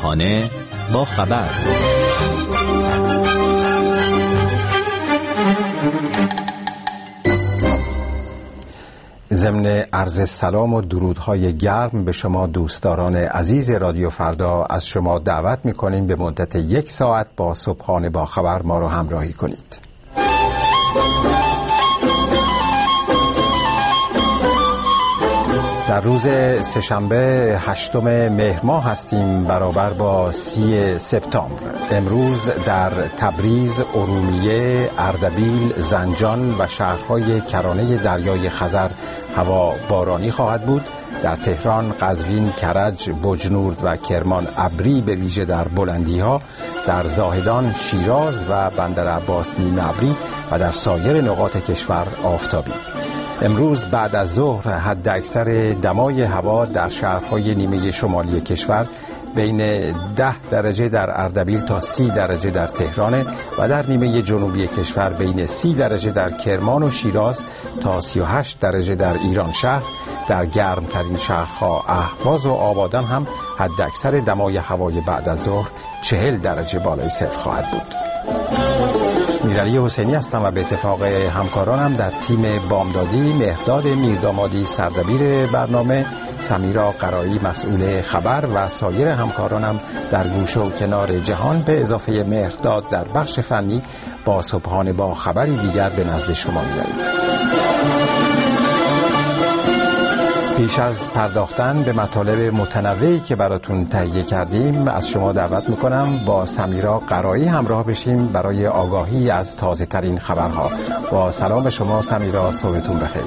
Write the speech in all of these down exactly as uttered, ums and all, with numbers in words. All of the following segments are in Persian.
همراهانه با خبر. ضمن عرض سلام و درودهای گرم به شما دوستداران عزیز رادیو فردا از شما دعوت می‌کنیم به مدت یک ساعت با صبحانه با خبر ما رو همراهی کنید. در روز سه‌شنبه هشتم مهر ماه هستیم، برابر با سی سپتامبر. امروز در تبریز، ارومیه، اردبیل، زنجان و شهرهای کرانه دریای خزر هوا بارانی خواهد بود. در تهران، قزوین، کرج، بجنورد و کرمان ابری به ویژه در بلندی‌ها، در زاهدان، شیراز و بندر عباس نیمه ابری و در سایر نقاط کشور آفتابی. امروز بعد از ظهر حد اکثر دمای هوا در شهرهای نیمه شمالی کشور بین ده درجه در اردبیل تا سی درجه در تهران و در نیمه جنوبی کشور بین سی درجه در کرمان و شیراز تا سی و هشت درجه در ایران شهر. در گرمترین شهرها اهواز و آبادان هم حد اکثر دمای هوای بعد از ظهر چهل درجه بالای صفر خواهد بود. میرعلی حسینی هستم و به اتفاق همکارانم در تیم بامدادی مهرداد میردامادی سردبیر برنامه، سمیرا قرایی مسئول خبر و سایر همکارانم در گوشه و کنار جهان به اضافه مهرداد در بخش فنی با صبحانه با خبری دیگر به نزد شما می‌آییم. پیش از پرداختن به مطالب متنوعی که براتون تهیه کردیم از شما دعوت میکنم با سمیرا قرایی همراه بشیم برای آگاهی از تازه ترین خبرها. با سلام شما سمیرا، صبحتون بخیر.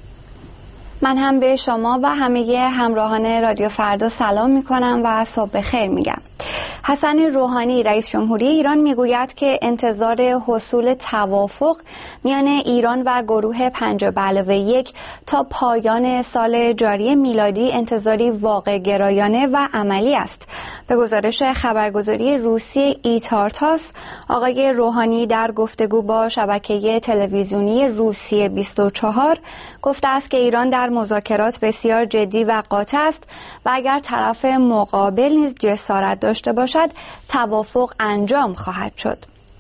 من هم به شما و همه همراهان رادیو فردا سلام میکنم و صبح بخیر میگم. حسن روحانی رئیس جمهوری ایران میگوید که انتظار حصول توافق میان ایران و گروه پنج به علاوه یک تا پایان سال جاری میلادی انتظاری واقع گرایانه و عملی است. به گزارش خبرگزاری روسی ایتارتاس، آقای روحانی در گفتگو با شبکه تلویزیونی روسیه بیست و چهار گفته است که ایران در مذاکرات بسیار جدی و قاطع است و اگر طرف مقابل نیز جسارت داشته باشد توافق انجام خواهد شد.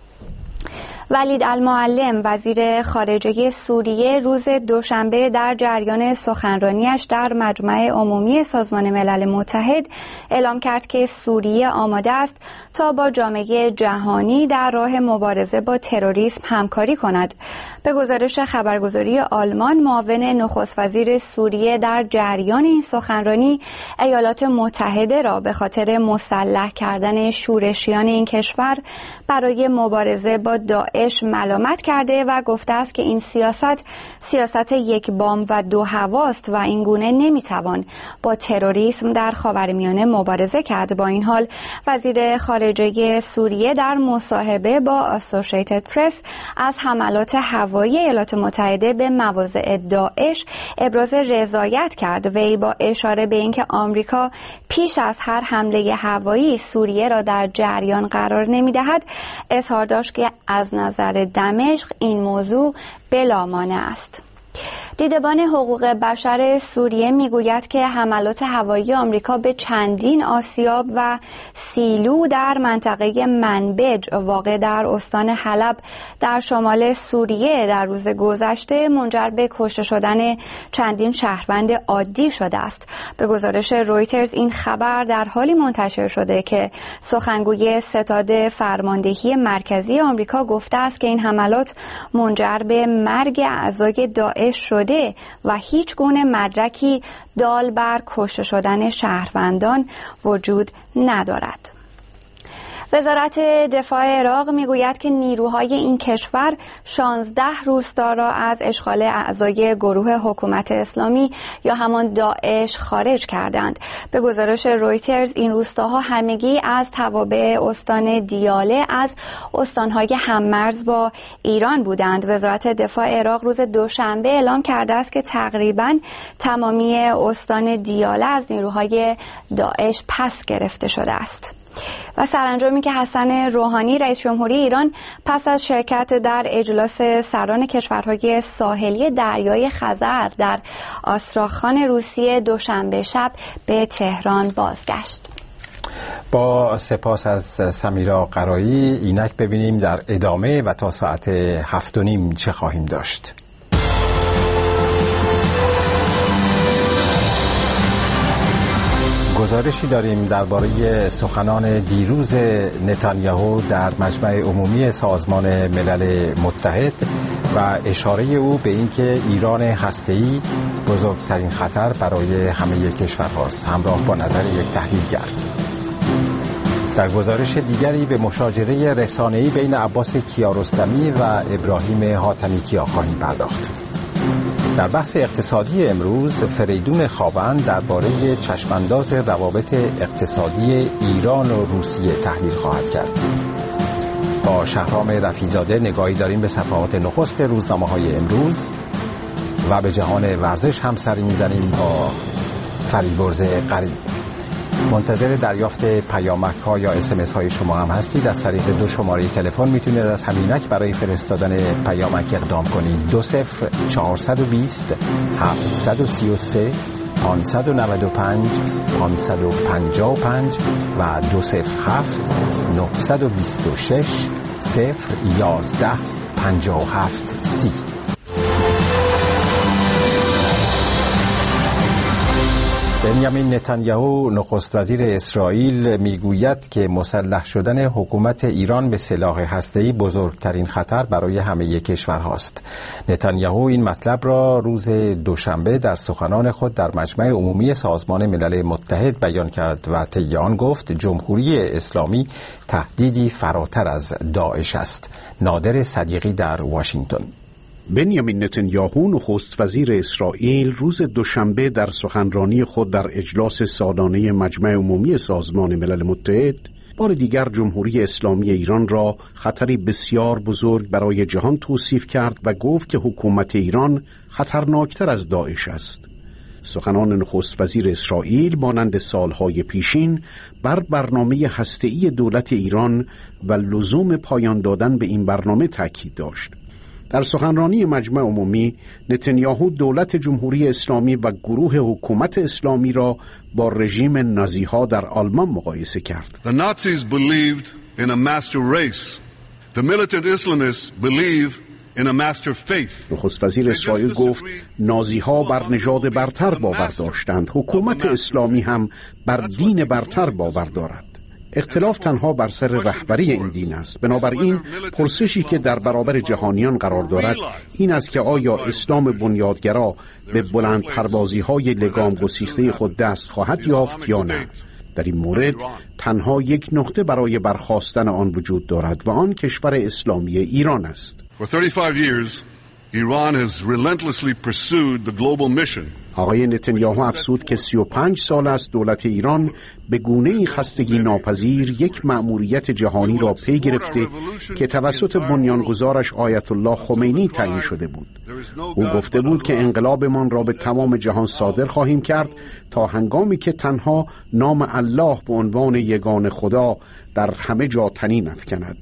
ولید المعلم وزیر خارجه سوریه روز دوشنبه در جریان سخنرانیش در مجمع عمومی سازمان ملل متحد اعلام کرد که سوریه آماده است تا با جامعه جهانی در راه مبارزه با تروریسم همکاری کند. به گزارش خبرگزاری آلمان، معاون نخست وزیر سوریه در جریان این سخنرانی ایالات متحده را به خاطر مسلح کردن شورشیان این کشور برای مبارزه با داعش ملامت کرده و گفته است که این سیاست سیاست یک بام و دو هواست و این گونه نمیتوان با تروریسم در خاورمیانه مبارزه کرد. با این حال وزیر خارجه سوریه در مصاحبه با اسوسییتد پرس از حملات هوایی ایالات متحده به مواضع داعش ابراز رضایت کرد. وی با اشاره به اینکه آمریکا پیش از هر حمله هوایی سوریه را در جریان قرار نمیدهد اظهار داشت که از نظر دمشق این موضوع بلامانع است. دیدبان حقوق بشر سوریه میگوید که حملات هوایی آمریکا به چندین آسیاب و سیلو در منطقه منبج واقع در استان حلب در شمال سوریه در روز گذشته منجر به کشته شدن چندین شهروند عادی شده است. به گزارش رویترز این خبر در حالی منتشر شده که سخنگوی ستاد فرماندهی مرکزی آمریکا گفته است که این حملات منجر به مرگ اعضای داعش شده و هیچ گونه مدرکی دال بر کشته شدن شهروندان وجود ندارد. وزارت دفاع عراق میگوید که نیروهای این کشور شانزده روستا را از اشغال اعضای گروه حکومت اسلامی یا همان داعش خارج کردند. به گزارش رویترز این روستاها همگی از توابع استان دیاله از استانهای هممرز با ایران بودند. وزارت دفاع عراق روز دوشنبه اعلام کرده است که تقریباً تمامی استان دیاله از نیروهای داعش پس گرفته شده است. و سرانجامی که حسن روحانی رئیس جمهوری ایران پس از شرکت در اجلاس سران کشورهای ساحلی دریای خزر در آستراخان روسیه دوشنبه شب به تهران بازگشت. با سپاس از سمیرا قرایی. اینک ببینیم در ادامه و تا ساعت هفت و نیم چه خواهیم داشت. گزارشی داریم درباره سخنان دیروز نتانیاهو در مجمع عمومی سازمان ملل متحد و اشاره او به اینکه ایران هسته‌ای بزرگترین خطر برای همه کشورهاست، همراه با نظر یک تحلیلگر. در گزارش دیگری به مشاجره رسانه‌ای بین عباس کیارستمی و ابراهیم حاتمی کیا خواهیم پرداخت. در بحث اقتصادی امروز فریدون خاوند درباره چشمانداز روابط اقتصادی ایران و روسیه تحلیل خواهد کرد. با شهرام رفیزاده نگاهی داریم به صفحات نخست روزنامه‌های امروز و به جهان ورزش هم سری می‌زنیم با فریبرز قریب. منتظر دریافت پیامک ها یا اس ام اس های شما هم هستید. از طریق دو شماره تلفن میتونید از همینک برای فرستادن پیامک اقدام کنید. دو صفر چهارصد و بیست هفتصد و سی و سه پانصد و نود و پنج پانصد و پنجاه و پنج و دو صفر هفت نهصد و بیست و شش صفر یازده پنجاه و هفت سی. بنیامین نتانیاهو نخست وزیر اسرائیل میگوید که مسلح شدن حکومت ایران به سلاح هسته‌ای بزرگترین خطر برای همه کشورهاست. نتانیاهو این مطلب را روز دوشنبه در سخنان خود در مجمع عمومی سازمان ملل متحد بیان کرد و طی آن گفت جمهوری اسلامی تهدیدی فراتر از داعش است. نادر صدیقی در واشنگتن. بنیامین نتانیاهو نخست وزیر اسرائیل روز دوشنبه در سخنرانی خود در اجلاس سالانه مجمع عمومی سازمان ملل متحد بار دیگر جمهوری اسلامی ایران را خطری بسیار بزرگ برای جهان توصیف کرد و گفت که حکومت ایران خطرناکتر از داعش است. سخنان نخست وزیر اسرائیل مانند سالهای پیشین بر برنامه هسته‌ای دولت ایران و لزوم پایان دادن به این برنامه تاکید داشت. در سخنرانی مجمع عمومی نتانیاهو دولت جمهوری اسلامی و گروه حکومت اسلامی را با رژیم نازی‌ها در آلمان مقایسه کرد. The Nazis believed in a master race. The militant Islamists believe in a master faith. نخست وزیر اسرائیل گفت نازی‌ها بر نژاد برتر باور داشتند. حکومت اسلامی هم بر دین برتر باور دارد. اختلاف تنها بر سر رهبری این دین است. بنابراین پرسشی که در برابر جهانیان قرار دارد این است که آیا اسلام بنیادگرا به بلند پروازی های لگام گسیخته خود دست خواهد یافت یا نه؟ در این مورد تنها یک نقطه برای برخاستن آن وجود دارد و آن کشور اسلامی ایران است. For thirty-five years, Iran has relentlessly pursued the global mission. آقای نتانیاهو افزود که سی و پنج سال است دولت ایران به گونه‌ای خستگی ناپذیر یک مأموریت جهانی را پی گرفته که توسط بنیانگذارش آیت الله خمینی تعیین شده بود. او گفته بود که انقلابمان را به تمام جهان صادر خواهیم کرد تا هنگامی که تنها نام الله به عنوان یگانه خدا در همه جا تنین افکند.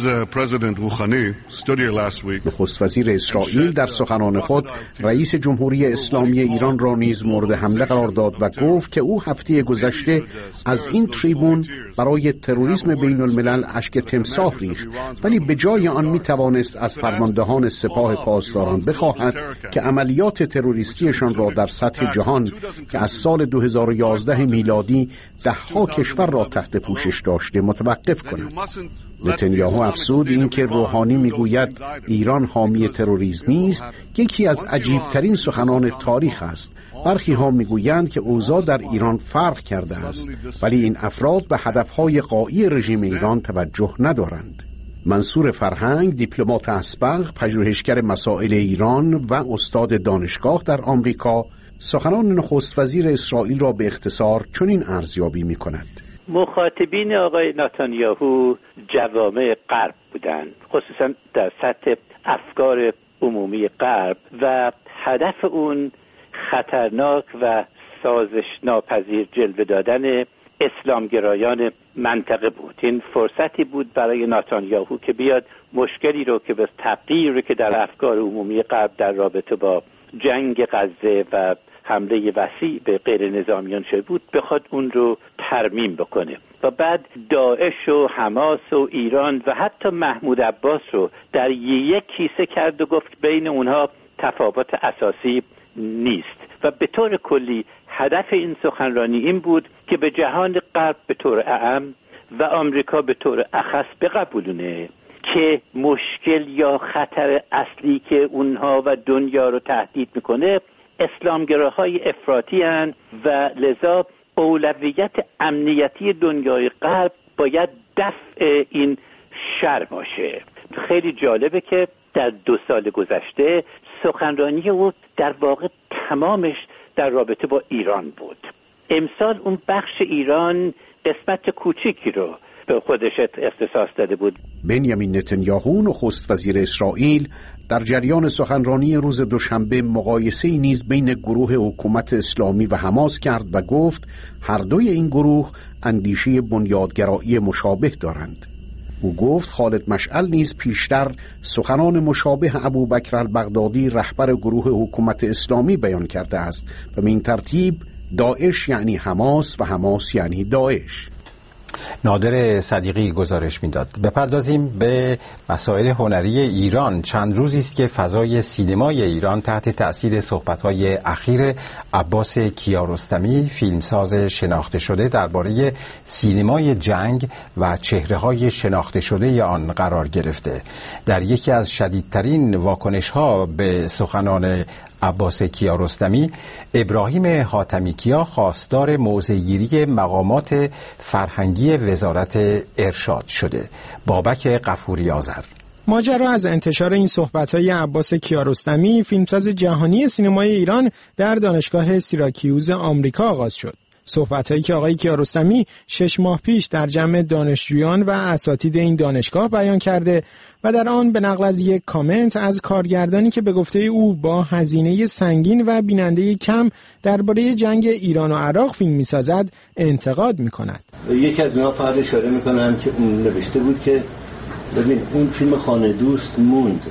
نخست وزیر اسرائیل در سخنان خود رئیس جمهوری اسلامی ایران را نیز مورد حمله قرار داد و گفت که او هفته گذشته از این تریبون برای تروریسم بین الملل اشک تمساح ریخت، ولی به جای آن می توانست از فرماندهان سپاه پاسداران بخواهد که عملیات تروریستیشان را در سطح جهان که از سال دو هزار و یازده میلادی ده ها کشور را تحت پوشش داشته متوقف کند. نتانیاهو افزود این که روحانی میگوید ایران حامی تروریسمی است یکی از عجیبترین سخنان تاریخ است. برخی ها میگویند که اوضاع در ایران فرق کرده است، ولی این افراد به هدفهای غایی رژیم ایران توجه ندارند. منصور فرهنگ، دیپلمات اسبق، پژوهشگر مسائل ایران و استاد دانشگاه در آمریکا، سخنان نخست وزیر اسرائیل را به اختصار چنین ارزیابی می‌کند. مخاطبین آقای نتانیاهو جوامع غرب بودند، خصوصا در سطح افکار عمومی غرب، و هدف اون خطرناک و سازش ناپذیر جلوه دادن اسلامگرایان منطقه بود. این فرصتی بود برای نتانیاهو که بیاد مشکلی رو که به تغییری که در افکار عمومی غرب در رابطه با جنگ غزه و حمله وسیع به غیر نظامیان شده بود بخواد اون رو ترمیم بکنه. و بعد داعش و حماس و ایران و حتی محمود عباس رو در یک کیسه کرد و گفت بین اونها تفاوت اساسی نیست و به طور کلی هدف این سخنرانی این بود که به جهان غرب به طور اعم و آمریکا به طور اخص بقبولونه که مشکل یا خطر اصلی که اونها و دنیا رو تهدید میکنه اسلامگراهای افراطی هستند و لذا اولویت امنیتی دنیای غرب باید دفع این شر باشه. خیلی جالبه که در دو سال گذشته سخنرانی او در واقع تمامش در رابطه با ایران بود. امسال اون بخش ایران قسمت کوچیکی رو به خودش اختصاص داده بود. بنیامین نتانیاهو نخست وزیر اسرائیل در جریان سخنرانی روز دوشنبه مقایسه‌ای نیز بین گروه حکومت اسلامی و حماس کرد و گفت هر دوی این گروه اندیشه بنیادگرایی مشابه دارند. او گفت خالد مشعل نیز پیشتر سخنان مشابه ابوبکر البغدادی رهبر گروه حکومت اسلامی بیان کرده است و به این ترتیب داعش یعنی حماس و حماس یعنی داعش. نادر صدیقی گزارش میداد. بپردازیم به مسائل هنری ایران. چند روزی است که فضای سینمای ایران تحت تأثیر صحبت‌های اخیر عباس کیارستمی، فیلمساز شناخته شده، درباره سینمای جنگ و چهره‌های شناخته شده آن قرار گرفته. در یکی از شدیدترین واکنش‌ها به سخنان عباس کیارستمی، ابراهیم حاتمی کیا خواستار موضع‌گیری مقامات فرهنگی وزارت ارشاد شده. بابک غفوری آذر. ماجرا از انتشار این صحبت‌های عباس کیارستمی، فیلمساز جهانی سینمای ایران، در دانشگاه سیراکیوز آمریکا آغاز شد. صحبت‌هایی که آقای کیارستمی شش ماه پیش در جمع دانشجویان و اساتید این دانشگاه بیان کرده و در آن به نقل از یک کامنت از کارگردانی که به گفته او با هزینه سنگین و بیننده کم درباره جنگ ایران و عراق فیلم می‌سازد انتقاد می‌کند. یکی از اینا فقط اشاره می‌کنم که اون نوشته بود که ببین اون فیلم خانه دوست موند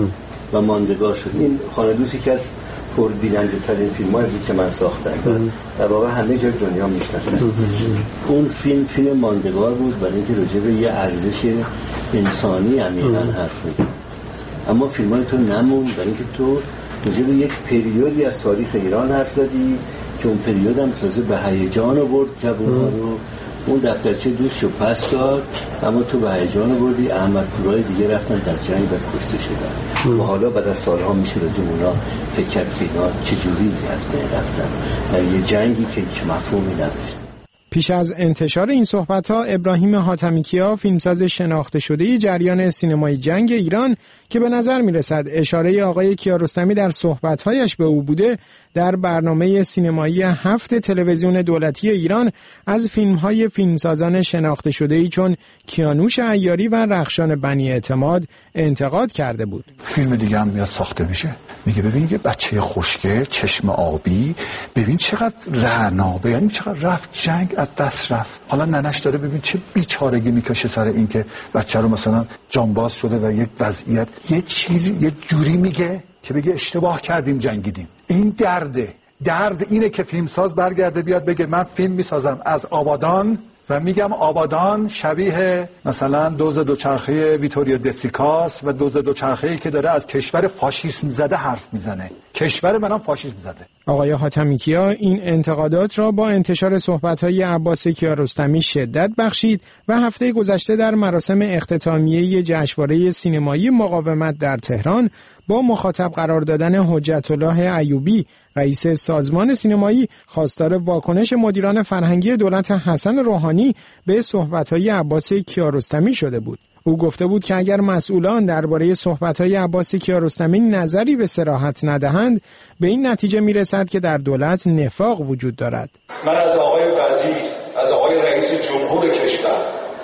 و ماندگار شد. این خانه دوستی که از پر بیننده ترین فیلم هایی بود که من ساختم در واقع همه جای دنیا میشناسن. اون فیلم فیلم ماندگار بود برای اینکه راجع به یه ارزش انسانی عمیقاً حرف می‌زد. اما فیلم های تو نموند برای اینکه تو راجع به یک پریودی از تاریخ ایران حرف زدی که اون پریود هم تازه به هیجان آورد جوان‌ها رو. اون دفترچه دوستشو پس داد اما تو به هیجان آوردی. احمد پورای دیگه رفتن در جنگ و کشته شدن و حالا بعد از سالها میشه راجع به اونا فکر کرد که اینا چجوری از بین رفتن در یه جنگی که هیچ مفهومی نداشت. پیش از انتشار این صحبت‌ها، ابراهیم حاتمی کیا، فیلمساز شناخته شده جریان سینمای جنگ ایران که به نظر می‌رسد اشاره آقای کیارستمی در صحبت‌هایش به او بوده، در برنامه سینمایی هفت تلویزیون دولتی ایران از فیلم‌های فیلمسازان شناخته شده‌ای چون کیانوش عیاری و رخشان بنی اعتماد انتقاد کرده بود. فیلم دیگه هم میاد ساخته میشه، میگه ببین یه بچه خوشگل چشم آبی، ببین چقدر رعنا، یعنی چقدر رفت جنگ از دست رفت. حالا ننش داره ببین چه بیچارگی میکشه سر این که بچه رو مثلا جانباز شده و یک وضعیت یه چیزی یه جوری میگه که بگه اشتباه کردیم جنگیدیم. این درده. درد اینه که فیلمساز برگرده بیاد بگه من فیلم میسازم از آبادان و میگم آبادان شبیه مثلا دوز دوچرخه ویتوریا دسیکاس و دوز دوچرخه‌ای که داره از کشور فاشیسم زده حرف میزنه. کشور منم فاشیسم زده. آقای حاتمی کیا این انتقادات را با انتشار صحبت‌های عباس کیارستمی شدت بخشید و هفته گذشته در مراسم اختتامیه جشنواره سینمایی مقاومت در تهران با مخاطب قرار دادن حجت الله ایوبی، رئیس سازمان سینمایی، خواستار واکنش مدیران فرهنگی دولت حسن روحانی به صحبت‌های عباس کیارستمی شده بود. او گفته بود که اگر مسئولان درباره صحبت‌های عباس کیارستمی نظری به صراحت ندهند، به این نتیجه میرسد که در دولت نفاق وجود دارد. من از آقای وزیر، از آقای رئیس جمهور کشور،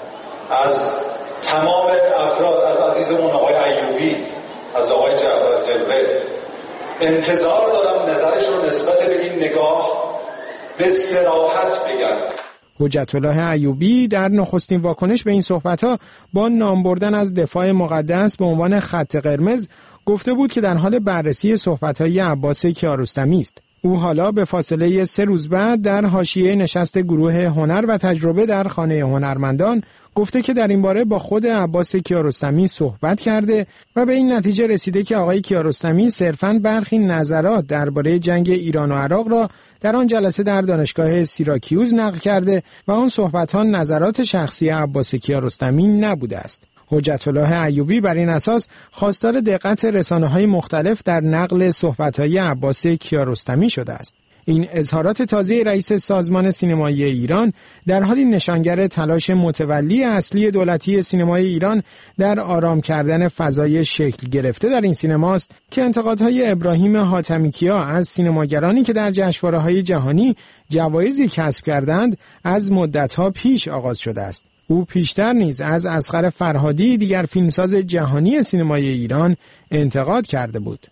از تمام افراد، از عزیزمون آقای ایوبی، از آقای جعفر جلوه انتظار دارم نظرش رو نسبت به این نگاه به صراحت بگن. حجت الله ایوبی در نخستین واکنش به این صحبت‌ها با نام بردن از دفاع مقدس به عنوان خط قرمز گفته بود که در حال بررسی صحبت‌های عباس کیارستمی است. او حالا به فاصله سه روز بعد در حاشیه نشست گروه هنر و تجربه در خانه هنرمندان گفته که در این باره با خود عباس کیارستمی صحبت کرده و به این نتیجه رسیده که آقای کیارستمی صرفاً برخی نظرات درباره جنگ ایران و عراق را در آن جلسه در دانشگاه سیراکیوز نقل کرده و آن صحبت‌ها نظرات شخصی عباس کیارستمی نبوده است. حجت الله ایوبی بر این اساس خواستار دقت رسانه‌های مختلف در نقل صحبت‌های عباس کیارستمی شده است. این اظهارات تازه رئیس سازمان سینمایی ایران در حالی نشانگر تلاش متولی اصلی دولتی سینمای ایران در آرام کردن فضای شکل گرفته در این سینماست که انتقادهای ابراهیم حاتمیکیا از سینماگرانی که در جشنواره‌های جهانی جوایزی کسب کردند از مدت‌ها پیش آغاز شده است. او پیشتر نیز از اصغر فرهادی دیگر فیلمساز جهانی سینمای ایران انتقاد کرده بود.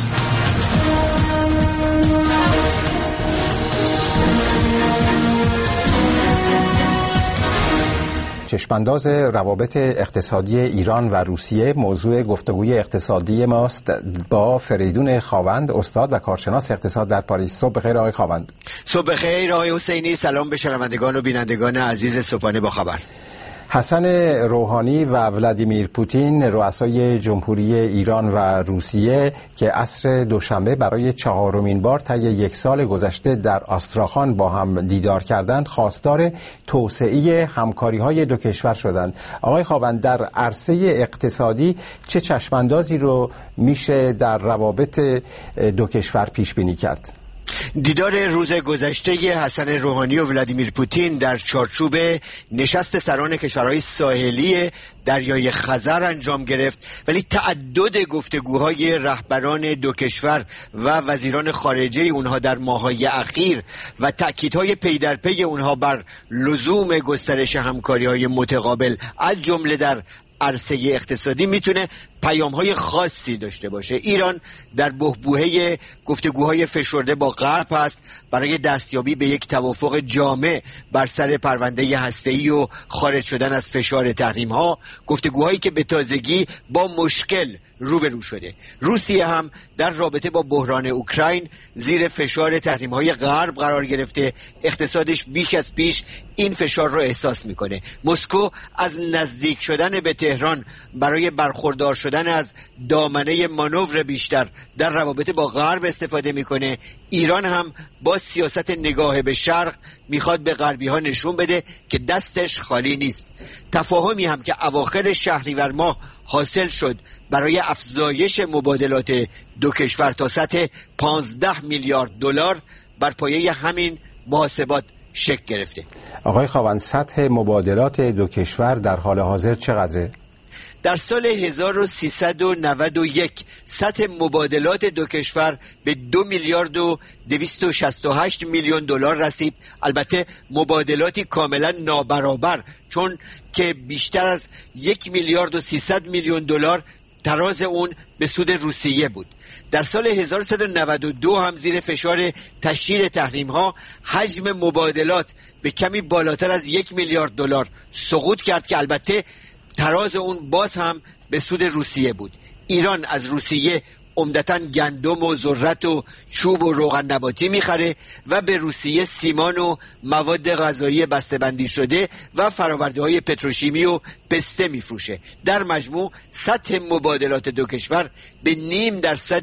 چشمانداز روابط اقتصادی ایران و روسیه موضوع گفتگوی اقتصادی ماست با فریدون خاوند، استاد و کارشناس اقتصاد در پاریس. صبح بخیر آقای خاوند. صبح بخیر آقای حسینی. سلام به شنوندگان و بینندگان عزیز صبحانه با خبر. حسن روحانی و ولادیمیر پوتین رؤسای جمهوری ایران و روسیه که عصر دوشنبه برای چهارمین بار طی یک سال گذشته در آستراخان با هم دیدار کردند، خواستار توسعه همکاری‌های دو کشور شدند. آقای خاوند، در عرصه اقتصادی چه چشماندازی رو میشه در روابط دو کشور پیش بینی کرد؟ دیدار روز گذشته حسن روحانی و ولادیمیر پوتین در چارچوب نشست سران کشورهای ساحلی دریای خزر انجام گرفت، ولی تعدد گفتگوهای رهبران دو کشور و وزیران خارجه اونها در ماه‌های اخیر و تأکیدهای پی در پی اونها بر لزوم گسترش همکاری‌های متقابل از جمله در عرصه اقتصادی میتونه پیام‌های خاصی داشته باشه. ایران در بحبوحه گفتگوهای فشرده با غرب است برای دستیابی به یک توافق جامع بر سر پرونده هسته‌ای و خارج شدن از فشار تحریم‌ها، گفتگوهایی که به تازگی با مشکل روبرو شده. روسیه هم در رابطه با بحران اوکراین زیر فشار تحریم‌های غرب قرار گرفته، اقتصادش بیش از پیش این فشار را احساس میکنه. مسکو از نزدیک شدن به تهران برای برخوردار شدن از دامنه مانور بیشتر در روابط با غرب استفاده میکنه. ایران هم با سیاست نگاه به شرق میخواد به غربی ها نشون بده که دستش خالی نیست. تفاهمی هم که اواخر شهریور ماه حاصل شد برای افزایش مبادلات دو کشور تا سطح پانزده میلیارد دلار بر پایه همین محاسبات شکل گرفته. آقای خاوند، سطح مبادلات دو کشور در حال حاضر چقدره؟ در سال هزار و سیصد و نود و یک سطح مبادلات دو کشور به دو میلیارد و دویست و شصت و هشت میلیون دلار رسید. البته مبادلاتی کاملا نابرابر، چون که بیشتر از یک میلیارد و سیصد میلیون دلار تراز اون به سود روسیه بود. در سال هزار و سیصد و نود و دو هم زیر فشار تشدید تحریم ها حجم مبادلات به کمی بالاتر از یک میلیارد دلار سقوط کرد که البته تراز اون باز هم به سود روسیه بود. ایران از روسیه عمدتاً گندم و ذرت و چوب و روغن نباتی میخره و به روسیه سیمان و مواد غذایی بسته‌بندی شده و فرآورده‌های پتروشیمی و پسته میفروشه. در مجموع سطح مبادلات دو کشور به نیم درصد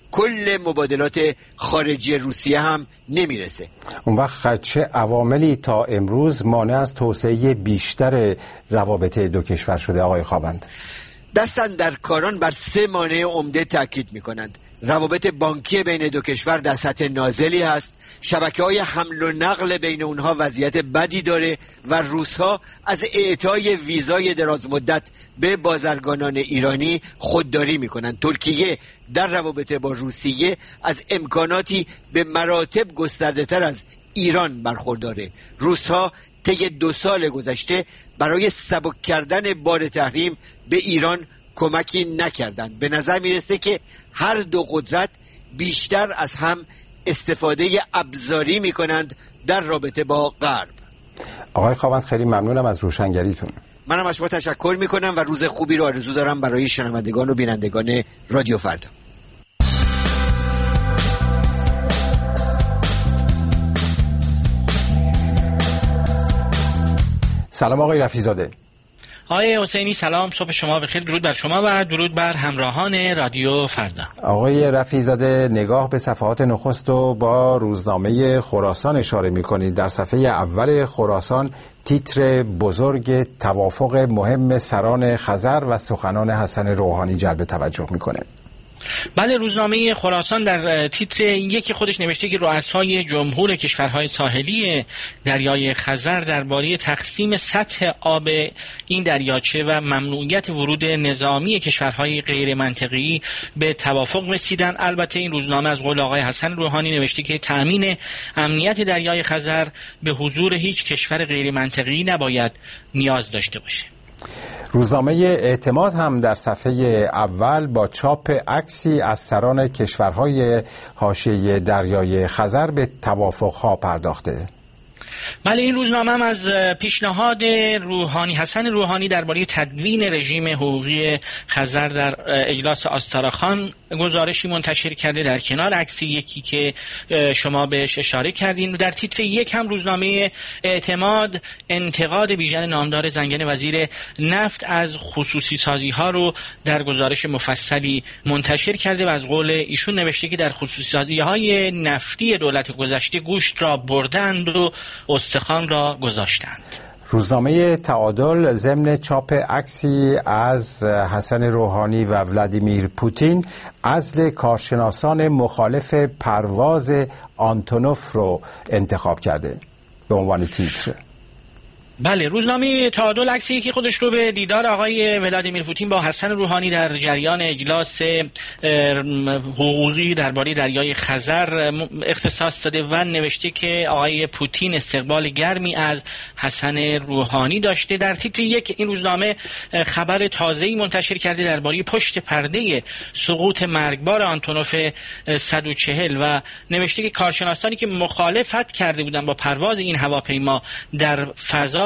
کل مبادلات خارجی روسیه هم نمیرسه. اون وقت چه عواملی تا امروز مانع از توسعه بیشتر روابط دو کشور شده آقای خاوند؟ دستن در کاران بر سه مانع عمده تاکید میکنند. روابط بانکی بین دو کشور در سطح نازلی هست، شبکه‌های حمل و نقل بین اونها وضعیت بدی داره و روس‌ها از اعطای ویزای دراز مدت به بازرگانان ایرانی خودداری میکنند. ترکیه در روابط با روسیه از امکاناتی به مراتب گسترده تر از ایران برخورداره. روس‌ها طی دو سال گذشته برای سبک کردن بار تحریم به ایران کمکی نکردند. به نظر میرسه که هر دو قدرت بیشتر از هم استفاده ابزاری میکنند در رابطه با غرب. آقای خاوند، خیلی ممنونم از روشنگریتون. منم از شما تشکر میکنم و روز خوبی رو آرزو دارم برای شنوندگان و بینندگان رادیو فردا. سلام آقای رفیع‌زاده. آقای حسینی سلام، صبح شما بخیر، درود بر شما و درود بر همراهان رادیو فردا. آقای رفیع‌زاده، نگاه به صفحات نخست و با روزنامه خراسان اشاره می‌کنید. در صفحه اول خراسان تیتر بزرگ توافق مهم سران خزر و سخنان حسن روحانی جلب توجه می‌کنه. بله، روزنامه خراسان در تیتر یکی خودش نوشته که رؤسای جمهور کشورهای ساحلی دریای خزر درباره تقسیم سطح آب این دریاچه و ممنوعیت ورود نظامی کشورهای غیر منطقه‌ای به توافق رسیدند. البته این روزنامه از قول آقای حسن روحانی نوشته که تأمین امنیت دریای خزر به حضور هیچ کشور غیر منطقه‌ای نباید نیاز داشته باشه. روزنامه اعتماد هم در صفحه اول با چاپ عکسی از سران کشورهای حاشیه دریای خزر به توافق‌ها پرداخته. بله، این روزنامه هم از پیشنهاد روحانی حسن روحانی درباره تدوین رژیم حقوقی خزر در اجلاس آستاراخان گزارشی منتشر کرده، در کنار عکسی یکی که شما بهش اشاره کردین. در تیتر یک هم روزنامه اعتماد انتقاد بیژن نامدار زنگن وزیر نفت از خصوصی سازی ها رو در گزارش مفصلی منتشر کرده و از قول ایشون نوشته که در خصوصی سازی های نفتی دولت گذشته گوشت را بردند و استخوان را گذاشتند. روزنامه تعادل ضمن چاپ عکسی از حسن روحانی و ولادیمیر پوتین عزل کارشناسان مخالف پرواز آنتونوف رو انتخاب کرده به عنوان تیتر. بله، روزنامه تعادل عکسی که خودش رو به دیدار آقای ولادیمیر پوتین با حسن روحانی در جریان اجلاس حقوقی درباره دریای خزر اختصاص داده و نوشته که آقای پوتین استقبال گرمی از حسن روحانی داشته. در تیتر یک این روزنامه خبر تازه‌ای منتشر کرده درباره پشت پرده سقوط مرگبار آنتونوف صد و چهل و نوشته که کارشناسانی که مخالفت کرده بودند با پرواز این هواپیما در فضا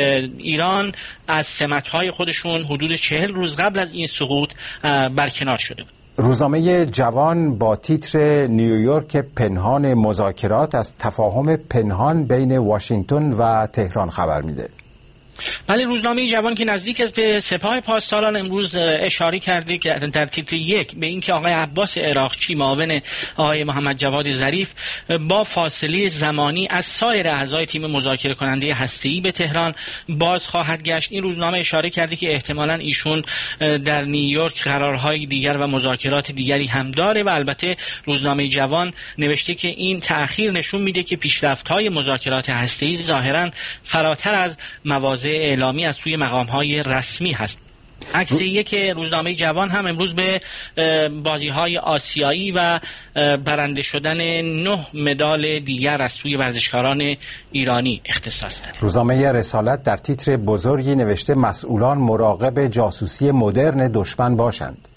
ایران از سمت‌های خودشون حدود چهل روز قبل از این سقوط برکنار شده بود. روزنامه جوان با تیتر نیویورک پنهان مذاکرات از تفاهم پنهان بین واشنگتن و تهران خبر میده. بله، روزنامه جوان که نزدیک است به سپاه پاسداران امروز اشاره کرده که در تیتر یک به اینکه آقای عباس عراقچی معاون آقای محمد جواد ظریف با فاصله زمانی از سایر اعضای تیم مذاکره کننده هسته‌ای به تهران باز خواهد گشت. این روزنامه اشاره کرده که احتمالاً ایشون در نیویورک قرارهای دیگر و مذاکرات دیگری هم داره و البته روزنامه جوان نوشته که این تأخیر نشون میده که پیشرفت‌های مذاکرات هسته‌ای ظاهراً فراتر از مواضع اعلامی از سوی مقام‌های رسمی هست. عکس یک روزنامه جوان هم امروز به بازی‌های آسیایی و برنده شدن نه مدال دیگر از سوی ورزشکاران ایرانی اختصاص داره. روزنامه رسالت در تیتر بزرگی نوشته مسئولان مراقب جاسوسی مدرن دشمن باشند.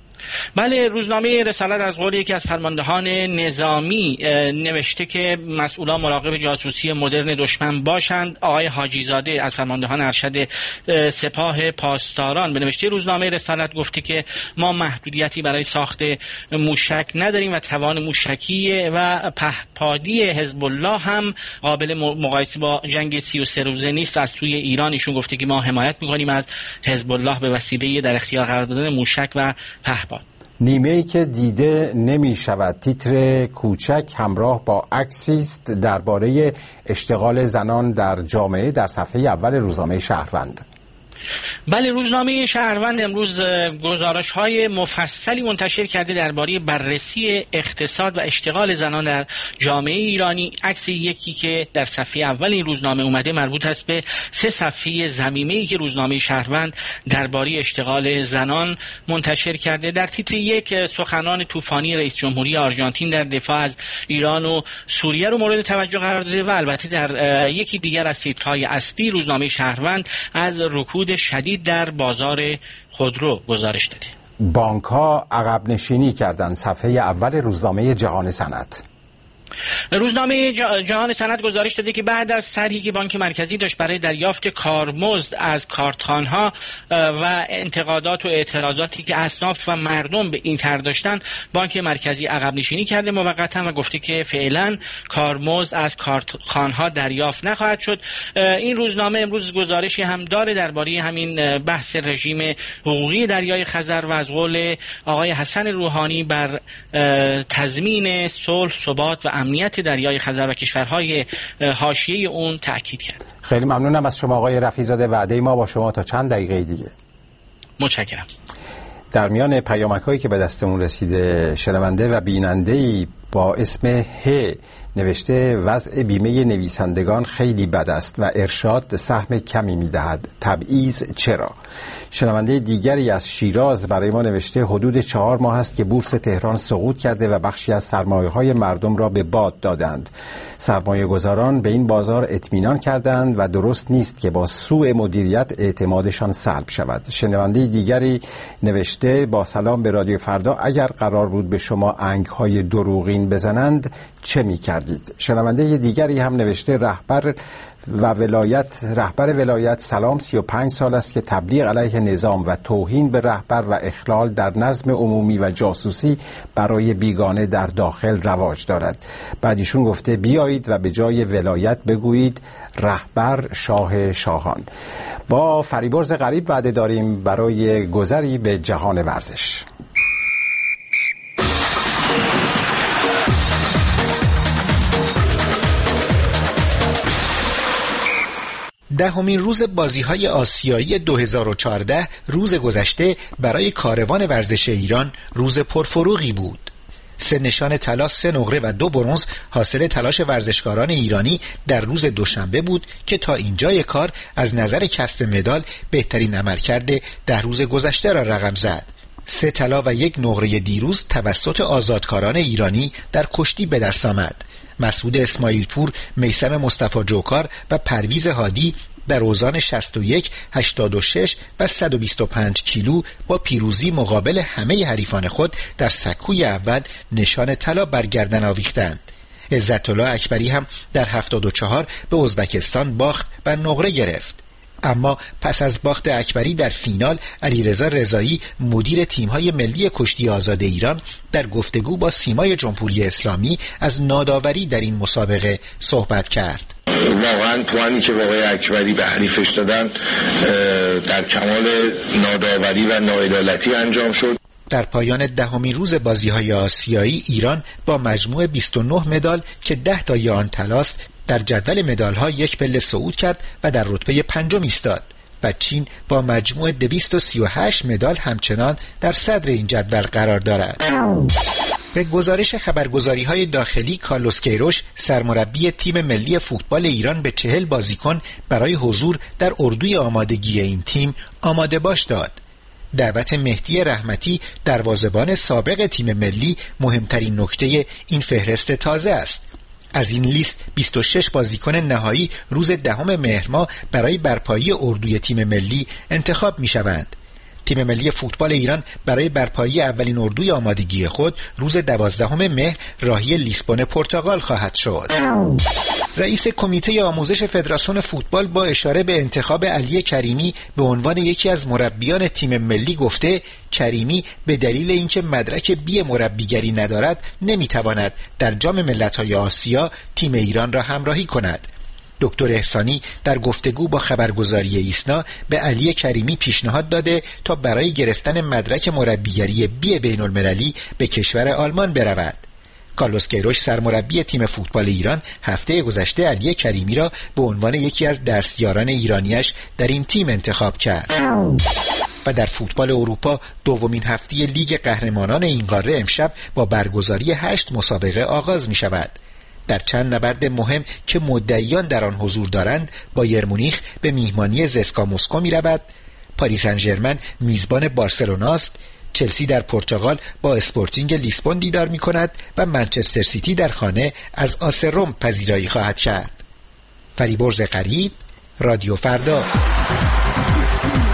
بله، روزنامه رسالت از قول یکی از فرماندهان نظامی نوشته که مسئولان مراقب جاسوسی مدرن دشمن باشند. آقای حاجی زاده از فرماندهان ارشد سپاه پاسداران به نوشته روزنامه رسالت گفته که ما محدودیتی برای ساخت موشک نداریم و توان موشکی و پهپادی حزب الله هم قابل مقایسه با جنگ سی و سه روزه نیست. از سوی ایران ایشون گفته که ما حمایت می‌کنیم از حزب الله به وسیله در اختیار قرار دادن موشک و پهپاد. نیمه‌ای که دیده نمی شود تیتر کوچک همراه با عکسی است درباره اشتغال زنان در جامعه در صفحه اول روزنامه شهروند. بله، روزنامه شهروند امروز گزارش‌های مفصلی منتشر کرده درباره بررسی اقتصاد و اشتغال زنان در جامعه ایرانی. عکس یکی که در صفحه اول این روزنامه اومده مربوط است به سه صفحه ضمیمه‌ای که روزنامه شهروند درباره اشتغال زنان منتشر کرده. در تیتر یک سخنان طوفانی رئیس جمهوری آرژانتین در دفاع از ایران و سوریه رو مورد توجه قرار داده و البته در یکی دیگر از تیترهای اصلی روزنامه شهروند از رکود شدید در بازار خودرو گزارش داده. بانک ها عقب نشینی کردند. صفحه اول روزنامه جهان صنعت. روزنامه جهان سند گزارش داده که بعد از طرحی که بانک مرکزی داشت برای دریافت کارمزد از کارتخوان‌ها و انتقادات و اعتراضاتی که اصناف و مردم به این طرح داشتن، بانک مرکزی عقب نشینی کرده موقتا و گفته که فعلا کارمزد از کارتخوان‌ها دریافت نخواهد شد. این روزنامه امروز گزارشی هم داره درباره همین بحث رژیم حقوقی دریای خزر و از قول آقای حسن روحانی بر تضمین صلح، ثبات و امنیت دریای خزر و کشورهای حاشیه اون تأکید کرد. خیلی ممنونم از شما آقای رفیع‌زاده. وعده ما با شما تا چند دقیقه دیگه. متشکرم. در میان پیامک‌هایی که به دستمون رسیده، شنونده و بیننده‌ای با اسم ه نوشته وضع بیمه نویسندگان خیلی بد است و ارشاد سهم کمی می‌دهد. تبعیض چرا؟ شنونده دیگری از شیراز برای ما نوشته حدود چهار ماه است که بورس تهران سقوط کرده و بخشی از سرمایه‌های مردم را به باد دادند. سرمایه گذاران به این بازار اطمینان کردند و درست نیست که با سوء مدیریت اعتمادشان سلب شود. شنونده دیگری نوشته با سلام به رادیو فردا، اگر قرار بود به شما انگ‌های دروغین بزنند چه می‌کردید؟ شنونده دیگری هم نوشته رهبر و ولایت رهبر ولایت سلام سی و پنج سال است که تبلیغ علیه نظام و توهین به رهبر و اخلال در نظم عمومی و جاسوسی برای بیگانه در داخل رواج دارد. بعد ایشون گفته بیایید و به جای ولایت بگویید رهبر شاه شاهان. با فریبرز غریب وعده داریم برای گذری به جهان ورزش. دهمین روز بازی‌های آسیایی دو هزار و چهارده روز گذشته برای کاروان ورزش ایران روز پرفروغی بود. سه نشان طلا، سه نقره و دو برنز حاصل تلاش ورزشکاران ایرانی در روز دوشنبه بود که تا اینجای کار از نظر کسب مدال بهترین عملکرد ده روز گذشته را رقم زد. سه طلا و یک نقره دیروز توسط آزادکاران ایرانی در کشتی به دست آمد. مسعود اسماعیل پور، میثم مصطفی جوکار و پرویز هادی در اوزان شصت و یک، هشتاد و شش و صد و بیست و پنج کیلو با پیروزی مقابل همه حریفان خود در سکوی اول نشان طلا بر گردن آویختند. عزت‌الله اکبری هم در هفتاد و چهار به ازبکستان باخت و نقره گرفت. اما پس از باخت اکبری در فینال، علیرضا رضایی مدیر تیم‌های ملی کشتی آزاد ایران در گفتگو با سیمای جمهوری اسلامی از ناداوری در این مسابقه صحبت کرد. واقعا توانی که آقای اکبری به حریفش دادن در کمال ناداوری و ناعدالتی انجام شد. در پایان دهمین روز بازی‌های آسیایی ایران با مجموع بیست و نه مدال که ده تای آن طلاست در جدول مدال‌ها یک پله صعود کرد و در رتبه پنجم ایستاد و چین با مجموع دویست و سی و هشت مدال همچنان در صدر این جدول قرار دارد. به گزارش خبرگزاری‌های داخلی، کارلوس کیروش سرمربی تیم ملی فوتبال ایران به چهل بازیکن برای حضور در اردوی آمادگی این تیم آماده باش داد. دعوت مهدی رحمتی دروازه‌بان سابق تیم ملی مهمترین نکته این فهرست تازه است. از این لیست بیست و شش بازیکن نهایی روز دهم مهر ماه برای برپایی اردوی تیم ملی انتخاب می شوند. تیم ملی فوتبال ایران برای برپایی اولین اردوی آمادگی خود روز دوازدهم مهر راهی لیسبون پرتغال خواهد شد. رئیس کمیته آموزش فدراسیون فوتبال با اشاره به انتخاب علی کریمی به عنوان یکی از مربیان تیم ملی گفته کریمی به دلیل اینکه مدرک بی مربیگری ندارد نمیتواند در جام ملت‌های آسیا تیم ایران را همراهی کند. دکتر احسانی در گفتگو با خبرگزاری ایسنا به علی کریمی پیشنهاد داده تا برای گرفتن مدرک مربیگری بی بین المللی به کشور آلمان برود. کارلوس کیروش سرمربی تیم فوتبال ایران هفته گذشته علی کریمی را به عنوان یکی از دستیاران ایرانیش در این تیم انتخاب کرد. و در فوتبال اروپا دومین هفته لیگ قهرمانان این قاره امشب با برگزاری هشت مسابقه آغاز می شود. در چند نبرد مهم که مدعیان در آن حضور دارند، بایر مونیخ به میهمانی زسکا مسکو می رود، پاریس سن ژرمن میزبان بارسلونا است، چلسی در پرتغال با اسپورتینگ لیسبون دیدار می کند و منچستر سیتی در خانه از آس روم پذیرایی خواهد کرد. فریبرز غریب، رادیو فردا.